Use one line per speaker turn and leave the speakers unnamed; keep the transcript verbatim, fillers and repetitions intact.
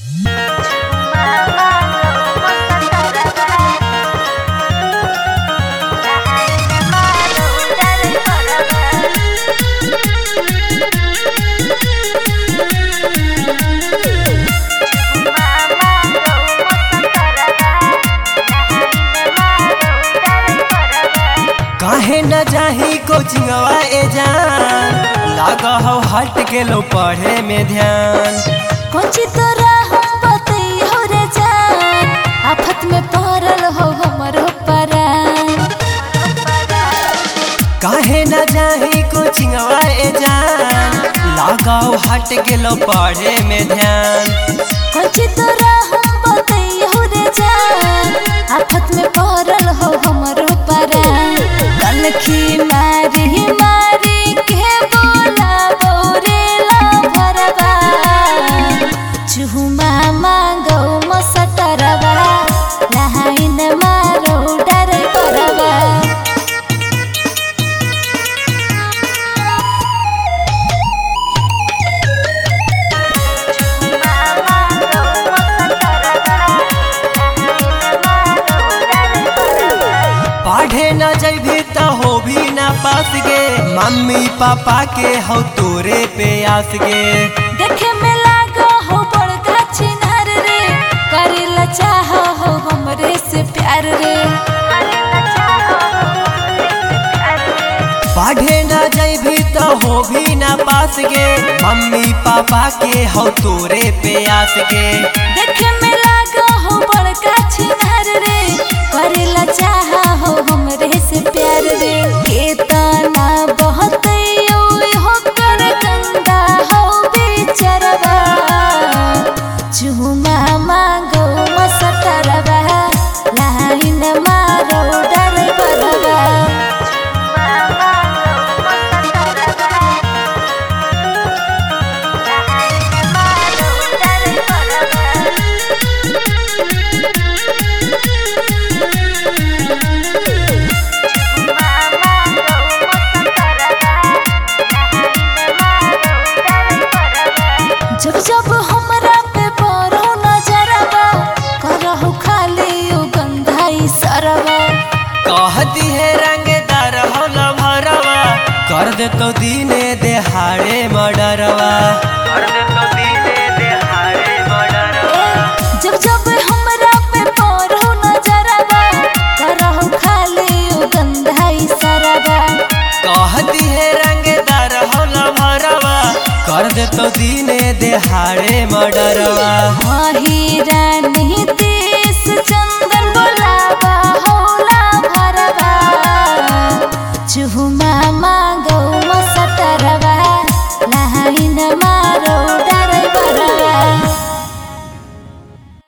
काहे न जाही कोचिंगवा ए जान, लागा हो हट के लो पढ़े में ध्यान।
कोची तोरा हम बतैयो रे जान, आफत में पड़ल हो हमरो परान।
काहे न जाही कोचिंगवा ए जान, लागा हो हट के लो पढ़े में ध्यान।
कोची तोरा हम बतैयो रे जान, आफत में पड़ल हो हमरो परान। कलखी मारी मारी के बोला बोरेला भरवा, चुहुमा मांगो मसटरवा, लहाइन मारो डर परवा।
पढ़े न जैभी त हो भी न पास गे, मम्मी पापा के हो तोरे पे आस गे।
देखे में लागो हो बड़का छिनार रे, करेला चाहो हो हमरे से प्यार रे।
पढ़े न जैभी त हो भी न पास गे, मम्मी पापा के हो तोरे पे आस गे।
देखे में लागो हो बड़का छिनार रे, करेला चाहो हो हमरे से प्यार रे। केतना बहतैयो हो कर गंदा हो बेचरवा, चुमा मांगो मसटरवा, लाइन मारो डर परवा। जब जब हमरा पे परो नजरवा, करहु खाली उ गंधाई सरवा।
कहती है रंगदार हो लभरवा, कर दे तो दीने देहाड़े मर्डरवा, कर दे तो दीने देहाड़े मर्डरवा।
जब जब हमरा पे परो नजरवा, करहु खाली उ गंधाई सरवा।
कहती है रंगदार हो लभरवा, कर दे तो दीने देहाड़े मर्डरवा।
माहिर